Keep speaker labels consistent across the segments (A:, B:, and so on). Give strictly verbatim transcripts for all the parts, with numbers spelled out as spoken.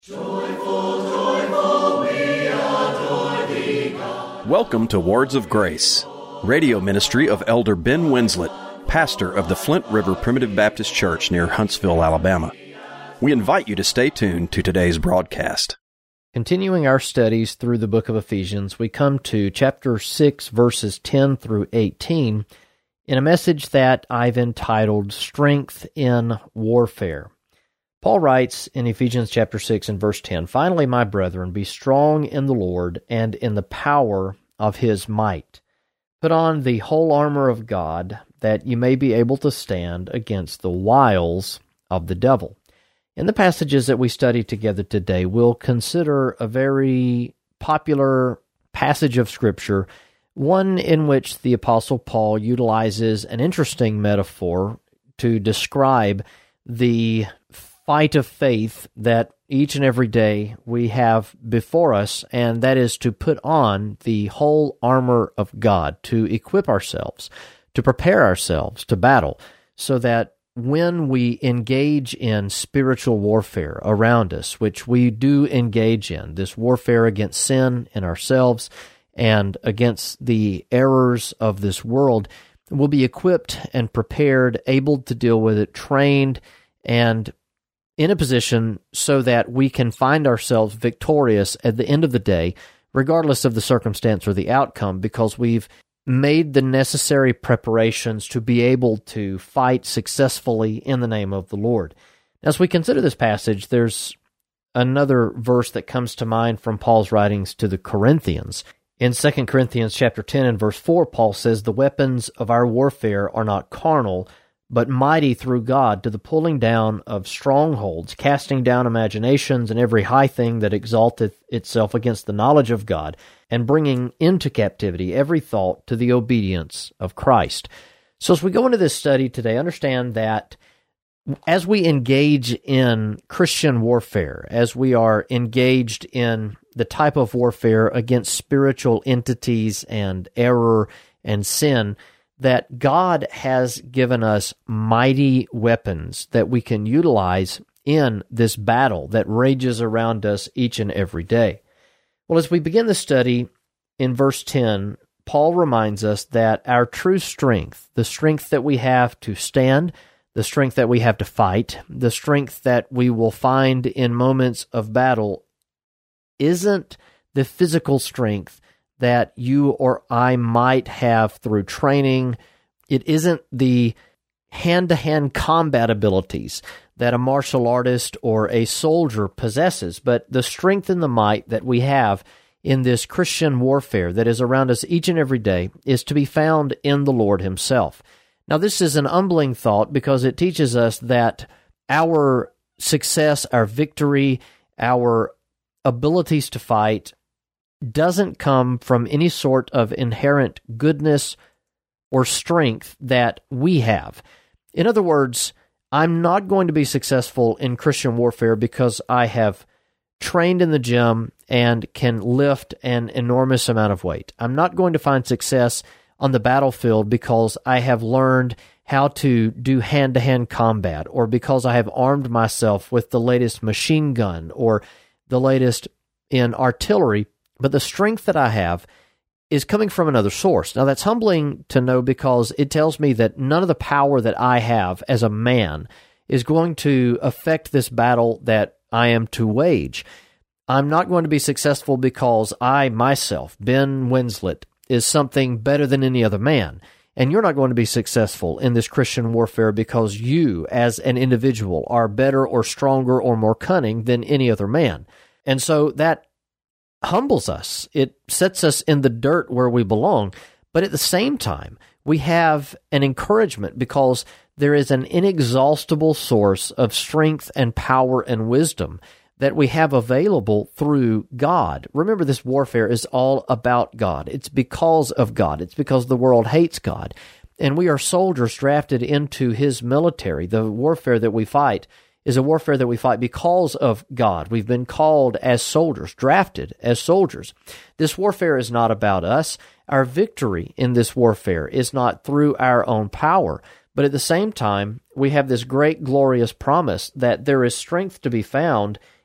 A: Joyful, joyful, we adore thee, God.
B: Welcome to Words of Grace, radio ministry of Elder Ben Winslet, pastor of the Flint River Primitive Baptist Church near Huntsville, Alabama. We invite you to stay tuned to today's broadcast.
C: Continuing our studies through the book of Ephesians, we come to chapter six, verses ten through eighteen, in a message that I've entitled, Strength in Warfare. Paul writes in Ephesians chapter six and verse ten, "Finally, my brethren, be strong in the Lord and in the power of his might. Put on the whole armor of God, that you may be able to stand against the wiles of the devil." In the passages that we study together today, we'll consider a very popular passage of Scripture, one in which the Apostle Paul utilizes an interesting metaphor to describe the fight of faith that each and every day we have before us, and that is to put on the whole armor of God, to equip ourselves, to prepare ourselves to battle, so that when we engage in spiritual warfare around us, which we do engage in, this warfare against sin in ourselves and against the errors of this world, we'll be equipped and prepared, able to deal with it, trained, and in a position so that we can find ourselves victorious at the end of the day, regardless of the circumstance or the outcome, because we've made the necessary preparations to be able to fight successfully in the name of the Lord. As we consider this passage, there's another verse that comes to mind from Paul's writings to the Corinthians. In Second Corinthians chapter ten and verse four, Paul says, "The weapons of our warfare are not carnal, but mighty through God to the pulling down of strongholds, casting down imaginations and every high thing that exalteth itself against the knowledge of God, and bringing into captivity every thought to the obedience of Christ." So as we go into this study today, understand that as we engage in Christian warfare, as we are engaged in the type of warfare against spiritual entities and error and sin, that God has given us mighty weapons that we can utilize in this battle that rages around us each and every day. Well, as we begin the study in verse ten, Paul reminds us that our true strength, the strength that we have to stand, the strength that we have to fight, the strength that we will find in moments of battle, isn't the physical strength that you or I might have through training. It isn't the hand-to-hand combat abilities that a martial artist or a soldier possesses, but the strength and the might that we have in this Christian warfare that is around us each and every day is to be found in the Lord himself. Now, this is an humbling thought because it teaches us that our success, our victory, our abilities to fight doesn't come from any sort of inherent goodness or strength that we have. In other words, I'm not going to be successful in Christian warfare because I have trained in the gym and can lift an enormous amount of weight. I'm not going to find success on the battlefield because I have learned how to do hand-to-hand combat, or because I have armed myself with the latest machine gun or the latest in artillery. But the strength that I have is coming from another source. Now, that's humbling to know because it tells me that none of the power that I have as a man is going to affect this battle that I am to wage. I'm not going to be successful because I, myself, Ben Winslet, is something better than any other man. And you're not going to be successful in this Christian warfare because you, as an individual, are better or stronger or more cunning than any other man. And so that humbles us. It sets us in the dirt where we belong. But at the same time, we have an encouragement because there is an inexhaustible source of strength and power and wisdom that we have available through God. Remember, this warfare is all about God. It's because of God. It's because the world hates God. And we are soldiers drafted into his military. The warfare that we fight is a warfare that we fight because of God. We've been called as soldiers, drafted as soldiers. This warfare is not about us. Our victory in this warfare is not through our own power. But at the same time, we have this great, glorious promise that there is strength to be found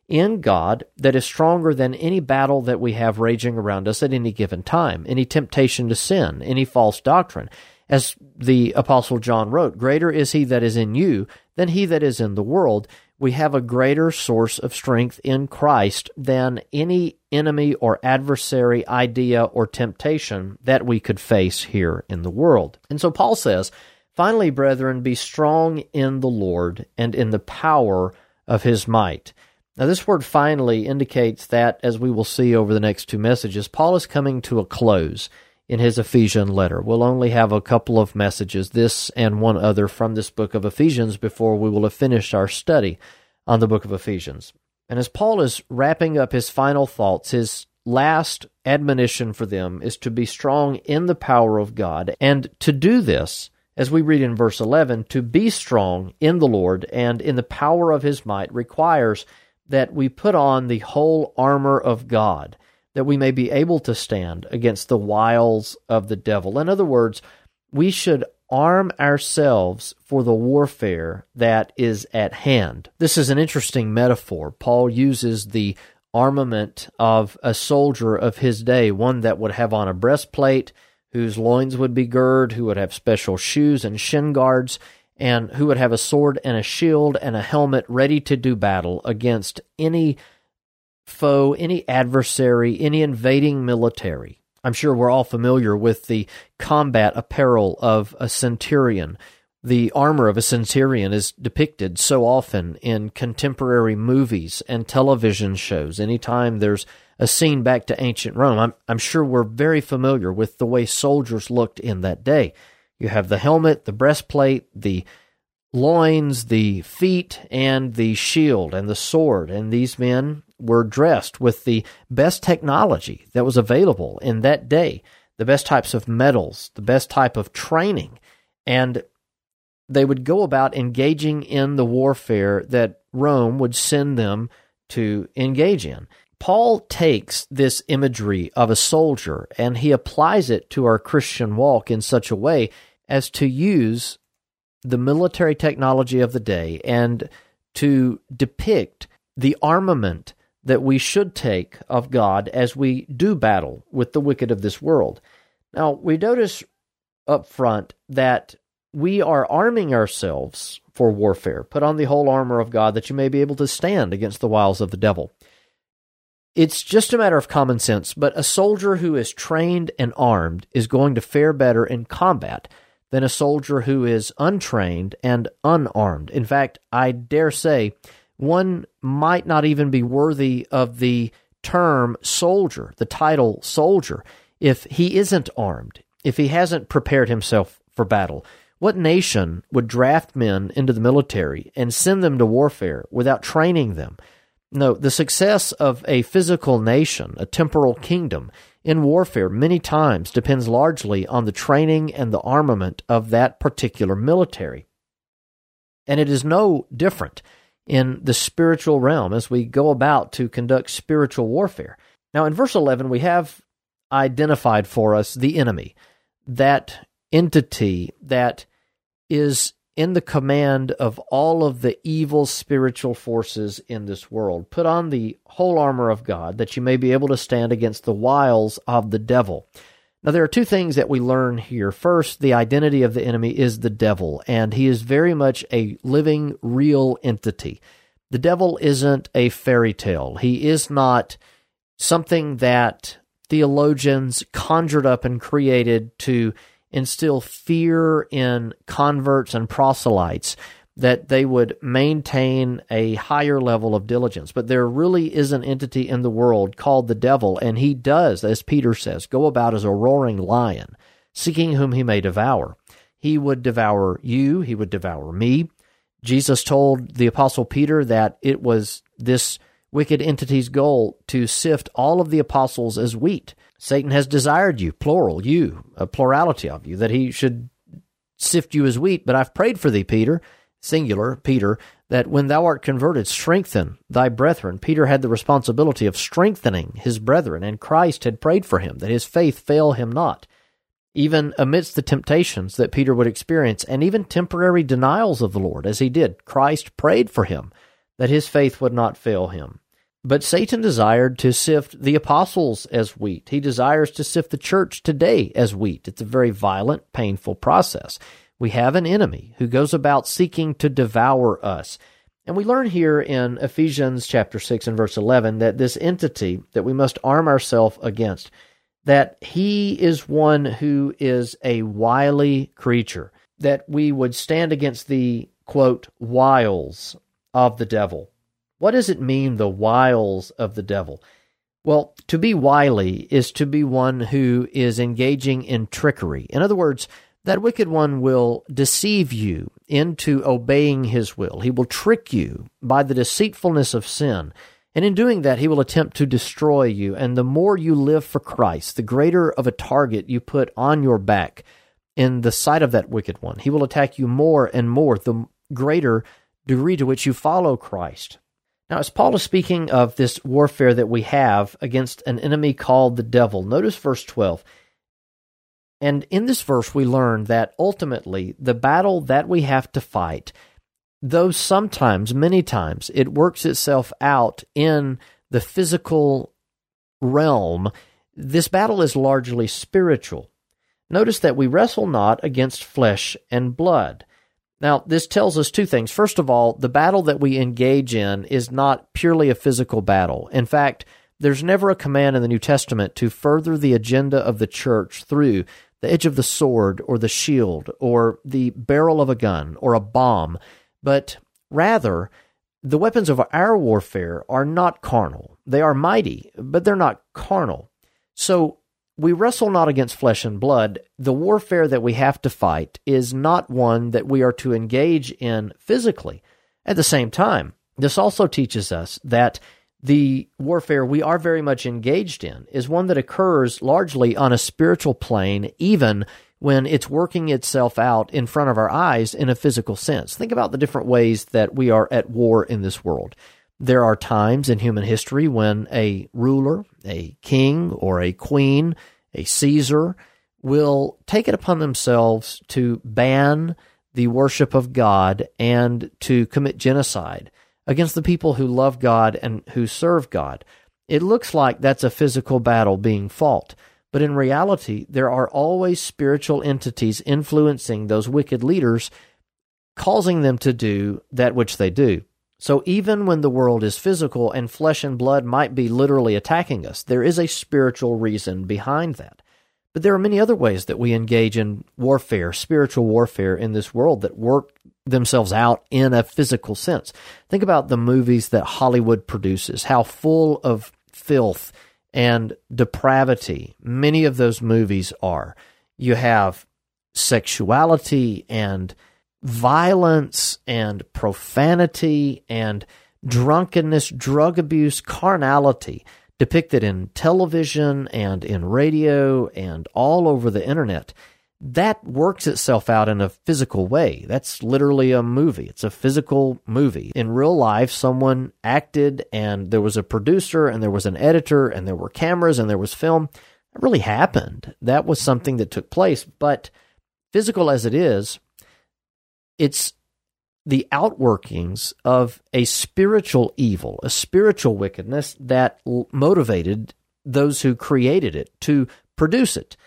C: in God that is stronger than any battle that we have raging around us at any given time, any temptation to sin, any false doctrine. As the Apostle John wrote, "Greater is he that is in you than he that is in the world." We have a greater source of strength in Christ than any enemy or adversary idea or temptation that we could face here in the world. And so Paul says, "Finally, brethren, be strong in the Lord and in the power of his might." Now, this word "finally" indicates that, as we will see over the next two messages, Paul is coming to a close in his Ephesian letter. We'll only have a couple of messages, this and one other, from this book of Ephesians before we will have finished our study on the book of Ephesians. And as Paul is wrapping up his final thoughts, his last admonition for them is to be strong in the power of God. And to do this, as we read in verse eleven, to be strong in the Lord and in the power of his might requires that we put on the whole armor of God, that we may be able to stand against the wiles of the devil. In other words, we should arm ourselves for the warfare that is at hand. This is an interesting metaphor. Paul uses the armament of a soldier of his day, one that would have on a breastplate, whose loins would be girded, who would have special shoes and shin guards, and who would have a sword and a shield and a helmet ready to do battle against any foe, any adversary, any invading military. I'm sure we're all familiar with the combat apparel of a centurion. The armor of a centurion is depicted so often in contemporary movies and television shows. Anytime there's a scene back to ancient Rome, I'm, I'm sure we're very familiar with the way soldiers looked in that day. You have the helmet, the breastplate, the loins, the feet, and the shield and the sword. And these men were dressed with the best technology that was available in that day, the best types of metals, the best type of training. And they would go about engaging in the warfare that Rome would send them to engage in. Paul takes this imagery of a soldier and he applies it to our Christian walk in such a way as to use the military technology of the day and to depict the armament that we should take of God as we do battle with the wicked of this world. Now, we notice up front that we are arming ourselves for warfare. Put on the whole armor of God that you may be able to stand against the wiles of the devil. It's just a matter of common sense, but a soldier who is trained and armed is going to fare better in combat than a soldier who is untrained and unarmed. In fact, I dare say one might not even be worthy of the term soldier, the title soldier, if he isn't armed, if he hasn't prepared himself for battle. What nation would draft men into the military and send them to warfare without training them? No, the success of a physical nation, a temporal kingdom, in warfare many times depends largely on the training and the armament of that particular military. And it is no different in the spiritual realm as we go about to conduct spiritual warfare. Now, in verse eleven, we have identified for us the enemy, that entity that is in the command of all of the evil spiritual forces in this world. Put on the whole armor of God that you may be able to stand against the wiles of the devil. Now, there are two things that we learn here. First, the identity of the enemy is the devil, and he is very much a living, real entity. The devil isn't a fairy tale. He is not something that theologians conjured up and created to instill fear in converts and proselytes, that they would maintain a higher level of diligence. But there really is an entity in the world called the devil, and he does, as Peter says, go about as a roaring lion, seeking whom he may devour. He would devour you, he would devour me. Jesus told the Apostle Peter that it was this wicked entity's goal to sift all of the apostles as wheat. Satan has desired you, plural, you, a plurality of you, that he should sift you as wheat. But I've prayed for thee, Peter, singular, Peter, that when thou art converted, strengthen thy brethren. Peter had the responsibility of strengthening his brethren, and Christ had prayed for him, that his faith fail him not. Even amidst the temptations that Peter would experience, and even temporary denials of the Lord, as he did, Christ prayed for him, that his faith would not fail him. But Satan desired to sift the apostles as wheat. He desires to sift the church today as wheat. It's a very violent, painful process. We have an enemy who goes about seeking to devour us. And we learn here in Ephesians chapter six and verse eleven that this entity that we must arm ourselves against, that he is one who is a wily creature, that we would stand against the, quote, wiles of the devil. What does it mean, the wiles of the devil? Well, to be wily is to be one who is engaging in trickery. In other words, that wicked one will deceive you into obeying his will. He will trick you by the deceitfulness of sin. And in doing that, he will attempt to destroy you. And the more you live for Christ, the greater of a target you put on your back in the sight of that wicked one. He will attack you more and more, the greater degree to which you follow Christ. Now, as Paul is speaking of this warfare that we have against an enemy called the devil, notice verse twelve. And in this verse, we learn that ultimately the battle that we have to fight, though sometimes, many times, it works itself out in the physical realm, this battle is largely spiritual. Notice that we wrestle not against flesh and blood. Now, this tells us two things. First of all, the battle that we engage in is not purely a physical battle. In fact, there's never a command in the New Testament to further the agenda of the church through the edge of the sword or the shield or the barrel of a gun or a bomb, but rather, the weapons of our warfare are not carnal. They are mighty, but they're not carnal. So, we wrestle not against flesh and blood. The warfare that we have to fight is not one that we are to engage in physically. At the same time, this also teaches us that the warfare we are very much engaged in is one that occurs largely on a spiritual plane, even when it's working itself out in front of our eyes in a physical sense. Think about the different ways that we are at war in this world. There are times in human history when a ruler, a king, or a queen, a Caesar, will take it upon themselves to ban the worship of God and to commit genocide against the people who love God and who serve God. It looks like that's a physical battle being fought, but in reality, there are always spiritual entities influencing those wicked leaders, causing them to do that which they do. So even when the world is physical and flesh and blood might be literally attacking us, there is a spiritual reason behind that. But there are many other ways that we engage in warfare, spiritual warfare in this world that work themselves out in a physical sense. Think about the movies that Hollywood produces, how full of filth and depravity many of those movies are. You have sexuality and violence and profanity and drunkenness, drug abuse, carnality depicted in television and in radio and all over the internet. That works itself out in a physical way. That's literally a movie. It's a physical movie. In real life, someone acted and there was a producer and there was an editor and there were cameras and there was film. That really happened. That was something that took place. But physical as it is, it's the outworkings of a spiritual evil, a spiritual wickedness that motivated those who created it to produce it.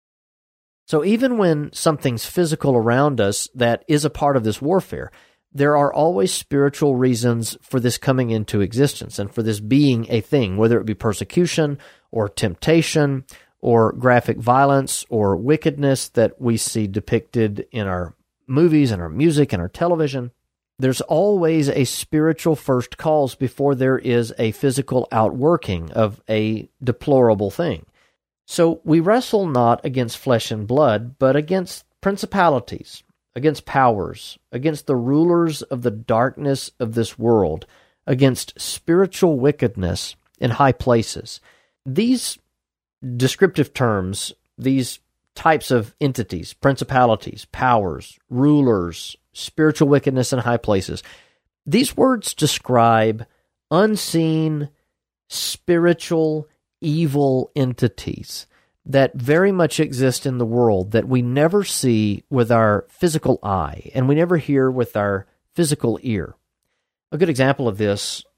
C: So even when something's physical around us that is a part of this warfare, there are always spiritual reasons for this coming into existence and for this being a thing, whether it be persecution or temptation or graphic violence or wickedness that we see depicted in our movies and our music and our television. There's always a spiritual first cause before there is a physical outworking of a deplorable thing. So we wrestle not against flesh and blood, but against principalities, against powers, against the rulers of the darkness of this world, against spiritual wickedness in high places. These descriptive terms, these types of entities, principalities, powers, rulers, spiritual wickedness in high places, these words describe unseen, spiritual, evil entities that very much exist in the world that we never see with our physical eye and we never hear with our physical ear. A good example of this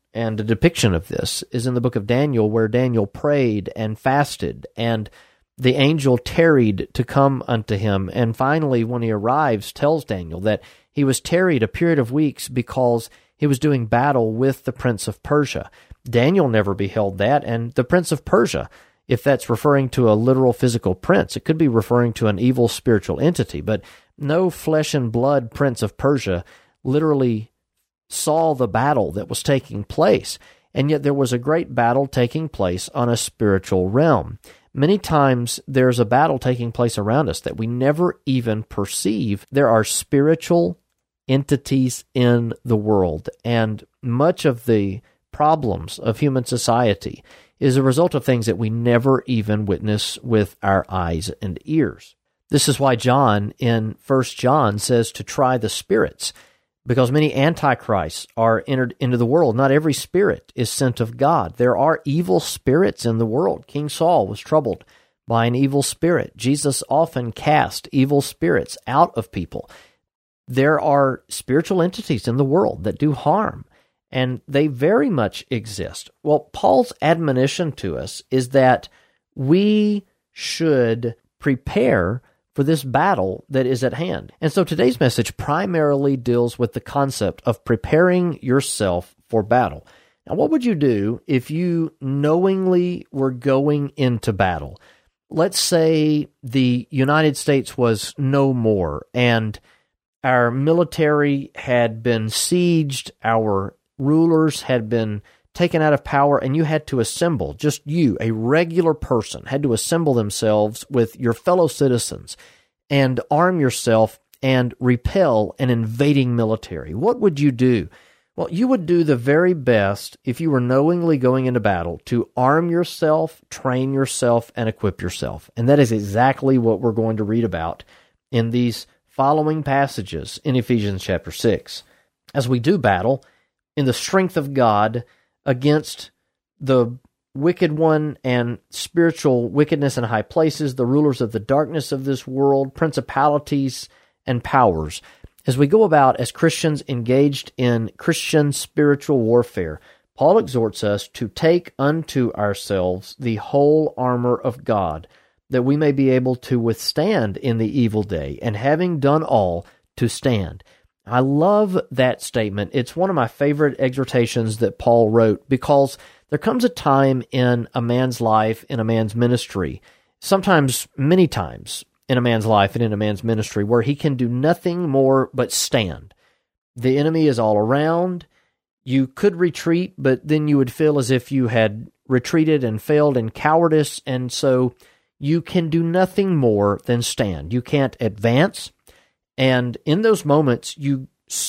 C: and a depiction of this is in the book of Daniel, where Daniel prayed and fasted, and the angel tarried to come unto him, and finally, when he arrives, tells Daniel that he was tarried a period of weeks because he was doing battle with the prince of Persia. Daniel never beheld that, and the prince of Persia, if that's referring to a literal physical prince, it could be referring to an evil spiritual entity, but no flesh and blood prince of Persia literally saw the battle that was taking place, and yet there was a great battle taking place on a spiritual realm. Many times there's a battle taking place around us that we never even perceive. There are spiritual entities in the world, and much of the problems of human society is a result of things that we never even witness with our eyes and ears. This is why John in First John says to try the spirits, because many antichrists are entered into the world. Not every spirit is sent of God. There are evil spirits in the world. King Saul was troubled by an evil spirit. Jesus often cast evil spirits out of people. There are spiritual entities in the world that do harm, and they very much exist. Well, Paul's admonition to us is that we should prepare for this battle that is at hand. And so today's message primarily deals with the concept of preparing yourself for battle. Now, what would you do if you knowingly were going into battle? Let's say the United States was no more, and our military had been sieged, our rulers had been taken out of power, and you had to assemble, just you, a regular person, had to assemble themselves with your fellow citizens and arm yourself and repel an invading military. What would you do? Well, you would do the very best if you were knowingly going into battle to arm yourself, train yourself, and equip yourself. And that is exactly what we're going to read about in these following passages in Ephesians chapter six. As we do battle in the strength of God against the wicked one and spiritual wickedness in high places, the rulers of the darkness of this world, principalities and powers. As we go about as Christians engaged in Christian spiritual warfare, Paul exhorts us to take unto ourselves the whole armor of God, that we may be able to withstand in the evil day, and having done all, to stand. I love that statement. It's one of my favorite exhortations that Paul wrote, because there comes a time in a man's life, in a man's ministry, sometimes many times in a man's life and in a man's ministry, where he can do nothing more but stand. The enemy is all around. You could retreat, but then you would feel as if you had retreated and failed in cowardice, and so you can do nothing more than stand. You can't advance, and in those moments, you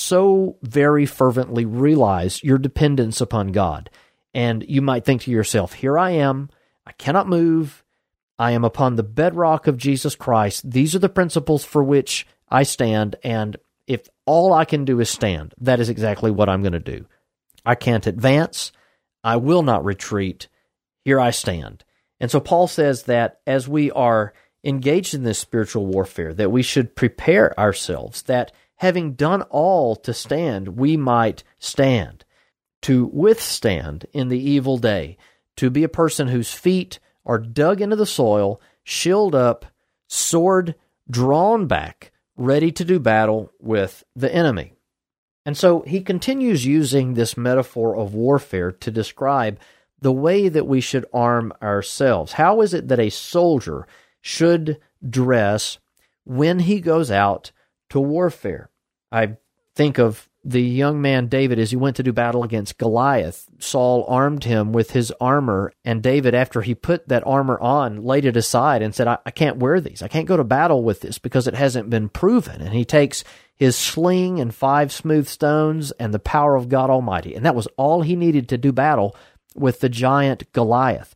C: so very fervently realize your dependence upon God. And you might think to yourself, here I am, I cannot move, I am upon the bedrock of Jesus Christ. These are the principles for which I stand, and if all I can do is stand, that is exactly what I'm going to do. I can't advance, I will not retreat, here I stand. And so Paul says that as we are engaged in this spiritual warfare, that we should prepare ourselves, that having done all to stand, we might stand, to withstand in the evil day, to be a person whose feet are dug into the soil, shield up, sword drawn back, ready to do battle with the enemy. And so he continues using this metaphor of warfare to describe the way that we should arm ourselves. How is it that a soldier should dress when he goes out to warfare? I think of the young man David as he went to do battle against Goliath. Saul armed him with his armor, and David, after he put that armor on, laid it aside and said, I, I can't wear these. I can't go to battle with this because it hasn't been proven. And he takes his sling and five smooth stones and the power of God Almighty. And that was all he needed to do battle with the giant Goliath.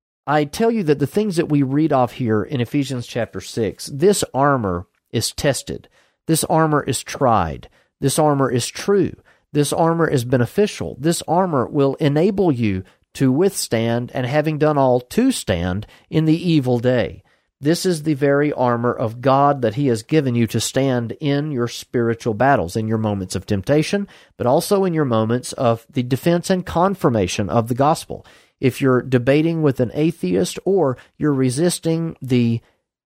C: I tell you that the things that we read off here in Ephesians chapter six, this armor is tested. This armor is tried. This armor is true. This armor is beneficial. This armor will enable you to withstand, and having done all, to stand in the evil day. This is the very armor of God that He has given you to stand in your spiritual battles, in your moments of temptation, but also in your moments of the defense and confirmation of the gospel. If you're debating with an atheist or you're resisting the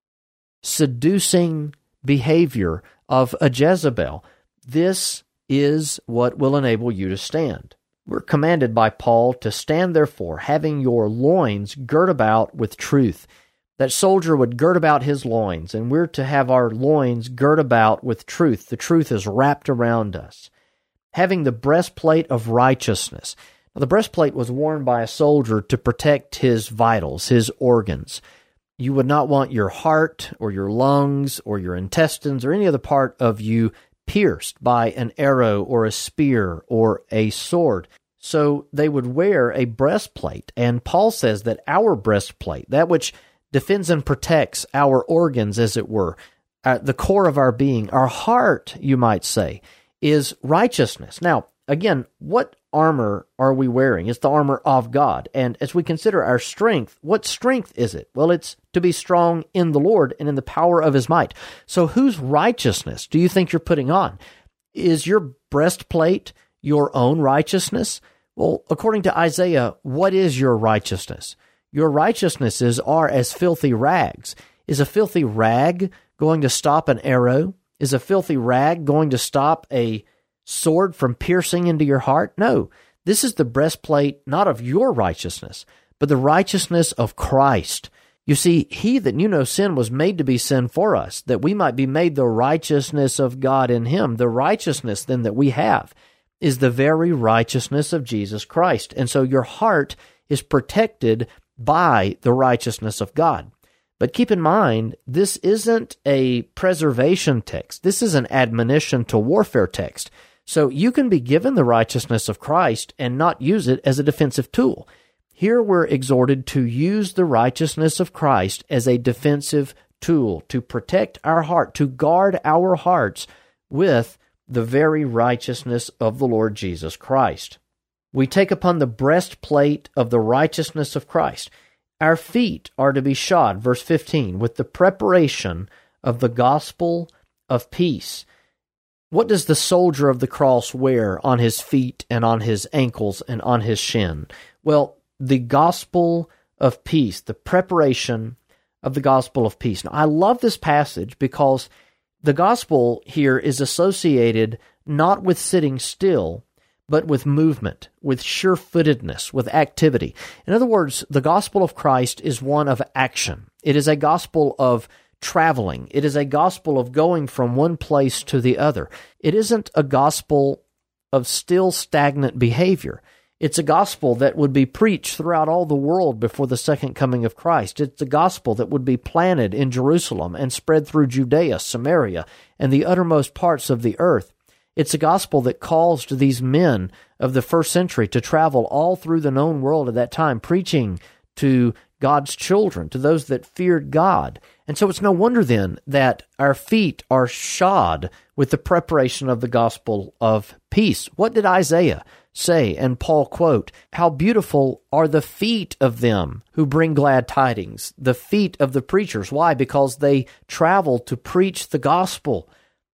C: seducing behavior of a Jezebel, this is what will enable you to stand. We're commanded by Paul to stand, therefore, having your loins girt about with truth. That soldier would gird about his loins, and we're to have our loins girt about with truth. The truth is wrapped around us. Having the breastplate of righteousness. Now, the breastplate was worn by a soldier to protect his vitals, his organs. You would not want your heart or your lungs or your intestines or any other part of you pierced by an arrow or a spear or a sword. So they would wear a breastplate, and Paul says that our breastplate, that which defends and protects our organs, as it were, uh, the core of our being, our heart, you might say, is righteousness. Now, again, what armor are we wearing? It's the armor of God. And as we consider our strength, what strength is it? Well, it's to be strong in the Lord and in the power of His might. So whose righteousness do you think you're putting on? Is your breastplate your own righteousness? Well, according to Isaiah, what is your righteousness? Your righteousnesses are as filthy rags. Is a filthy rag going to stop an arrow? Is a filthy rag going to stop a sword from piercing into your heart? No. This is the breastplate not of your righteousness, but the righteousness of Christ. You see, He that knew no sin was made to be sin for us, that we might be made the righteousness of God in Him. The righteousness then that we have is the very righteousness of Jesus Christ. And so your heart is protected by the righteousness of God. But keep in mind, this isn't a preservation text. This is an admonition to warfare text. So you can be given the righteousness of Christ and not use it as a defensive tool. Here we're exhorted to use the righteousness of Christ as a defensive tool, to protect our heart, to guard our hearts with the very righteousness of the Lord Jesus Christ. We take upon the breastplate of the righteousness of Christ. Our feet are to be shod, verse fifteen, with the preparation of the gospel of peace. What does the soldier of the cross wear on his feet and on his ankles and on his shin? Well, the gospel of peace, the preparation of the gospel of peace. Now, I love this passage because the gospel here is associated not with sitting still, but with movement, with sure-footedness, with activity. In other words, the gospel of Christ is one of action. It is a gospel of traveling. It is a gospel of going from one place to the other. It isn't a gospel of still stagnant behavior. It's a gospel that would be preached throughout all the world before the second coming of Christ. It's a gospel that would be planted in Jerusalem and spread through Judea, Samaria, and the uttermost parts of the earth. It's a gospel that caused these men of the first century to travel all through the known world at that time, preaching to God's children, to those that feared God. And so it's no wonder then that our feet are shod with the preparation of the gospel of peace. What did Isaiah say and Paul quote? How beautiful are the feet of them who bring glad tidings, the feet of the preachers. Why? Because they travel to preach the gospel.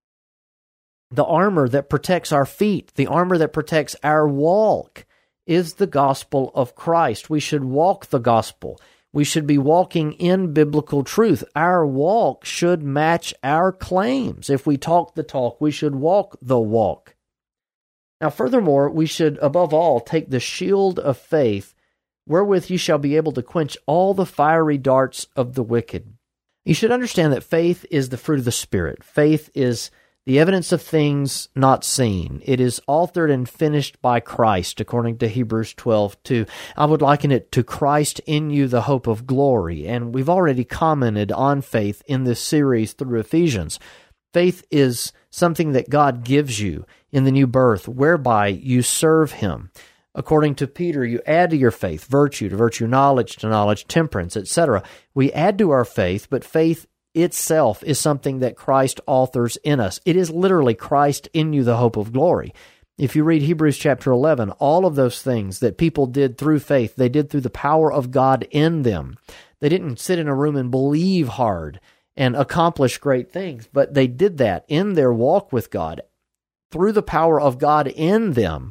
C: The armor that protects our feet, the armor that protects our walk, is the gospel of Christ. We should walk the gospel. We should be walking in biblical truth. Our walk should match our claims. If we talk the talk, we should walk the walk. Now, furthermore, we should, above all, take the shield of faith, wherewith you shall be able to quench all the fiery darts of the wicked. You should understand that faith is the fruit of the Spirit. Faith is the evidence of things not seen. It is authored and finished by Christ, according to Hebrews twelve two. I would liken it to Christ in you, the hope of glory. And we've already commented on faith in this series through Ephesians. Faith is something that God gives you in the new birth, whereby you serve Him. According to Peter, you add to your faith virtue, to virtue knowledge, to knowledge temperance, et cetera. We add to our faith, but faith itself is something that Christ authors in us. It is literally Christ in you, the hope of glory. If you read Hebrews chapter eleven, all of those things that people did through faith, they did through the power of God in them. They didn't sit in a room and believe hard and accomplish great things, but they did that in their walk with God, through the power of God in them,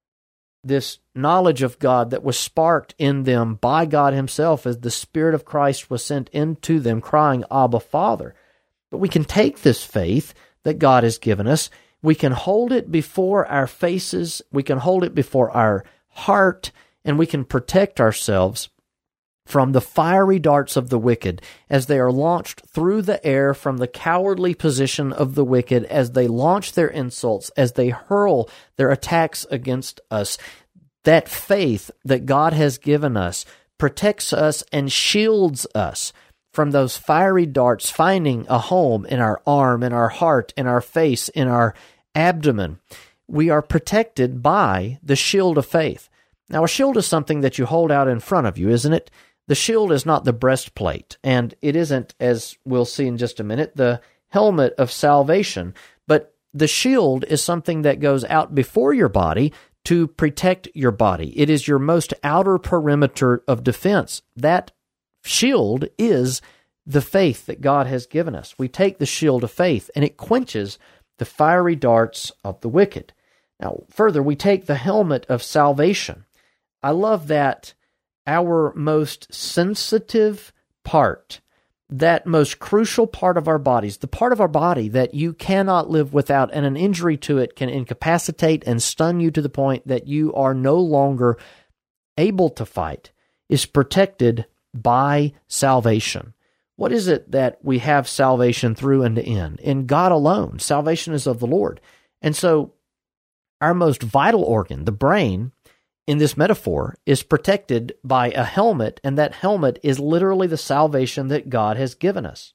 C: this knowledge of God that was sparked in them by God himself as the Spirit of Christ was sent into them, crying, Abba, Father. But we can take this faith that God has given us, we can hold it before our faces, we can hold it before our heart, and we can protect ourselves from the fiery darts of the wicked as they are launched through the air from the cowardly position of the wicked, as they launch their insults, as they hurl their attacks against us. That faith that God has given us protects us and shields us from those fiery darts finding a home in our arm, in our heart, in our face, in our abdomen. We are protected by the shield of faith. Now, a shield is something that you hold out in front of you, isn't it? The shield is not the breastplate, and it isn't, as we'll see in just a minute, the helmet of salvation. But the shield is something that goes out before your body to protect your body. It is your most outer perimeter of defense. That shield is the faith that God has given us. We take the shield of faith, and it quenches the fiery darts of the wicked. Now, further, we take the helmet of salvation. I love that our most sensitive part, that most crucial part of our bodies, the part of our body that you cannot live without, and an injury to it can incapacitate and stun you to the point that you are no longer able to fight, is protected by salvation. What is it that we have salvation through and in? In God alone. Salvation is of the Lord. And so our most vital organ, the brain, in this metaphor, is protected by a helmet, and that helmet is literally the salvation that God has given us.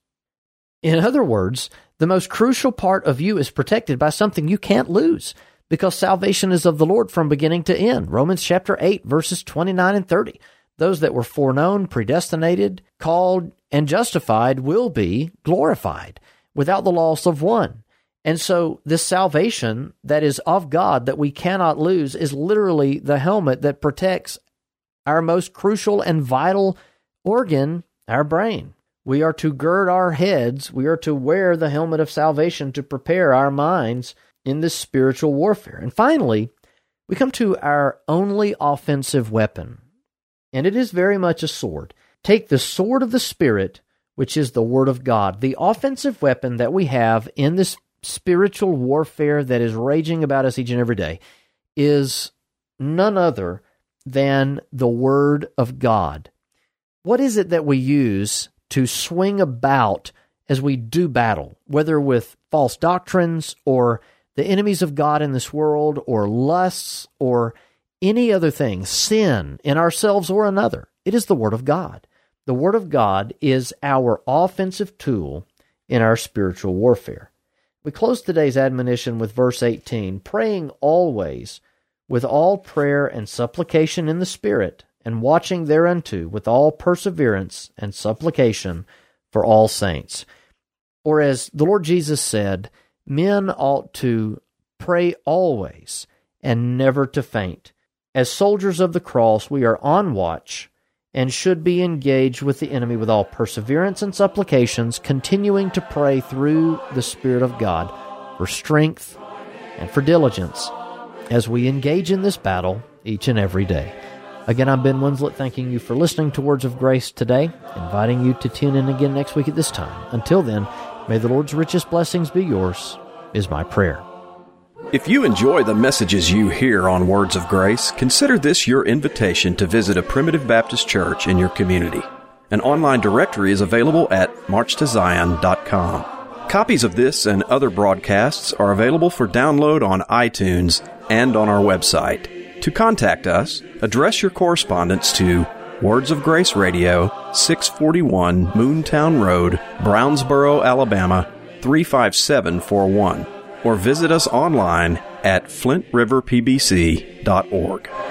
C: In other words, the most crucial part of you is protected by something you can't lose, because salvation is of the Lord from beginning to end. Romans chapter eight, verses twenty-nine and thirty. Those that were foreknown, predestinated, called, and justified will be glorified without the loss of one. And so this salvation that is of God that we cannot lose is literally the helmet that protects our most crucial and vital organ, our brain. We are to gird our heads, we are to wear the helmet of salvation to prepare our minds in this spiritual warfare. And finally, we come to our only offensive weapon, and it is very much a sword. Take the sword of the Spirit, which is the Word of God. The offensive weapon that we have in this spiritual warfare that is raging about us each and every day is none other than the Word of God. What is it that we use to swing about as we do battle, whether with false doctrines or the enemies of God in this world, or lusts, or any other thing, sin in ourselves or another? It is the Word of God. The Word of God is our offensive tool in our spiritual warfare. We close today's admonition with verse eighteen, praying always with all prayer and supplication in the Spirit, and watching thereunto with all perseverance and supplication for all saints. Or as the Lord Jesus said, men ought to pray always and never to faint. As soldiers of the cross, we are on watch and should be engaged with the enemy with all perseverance and supplications, continuing to pray through the Spirit of God for strength and for diligence as we engage in this battle each and every day. Again, I'm Ben Winslet, thanking you for listening to Words of Grace today, inviting you to tune in again next week at this time. Until then, may the Lord's richest blessings be yours, is my prayer.
B: If you enjoy the messages you hear on Words of Grace, consider this your invitation to visit a Primitive Baptist church in your community. An online directory is available at march to zion dot com. Copies of this and other broadcasts are available for download on iTunes and on our website. To contact us, address your correspondence to Words of Grace Radio, six forty-one Moontown Road, Brownsboro, Alabama, three five seven four one. Or visit us online at flint river p b c dot org.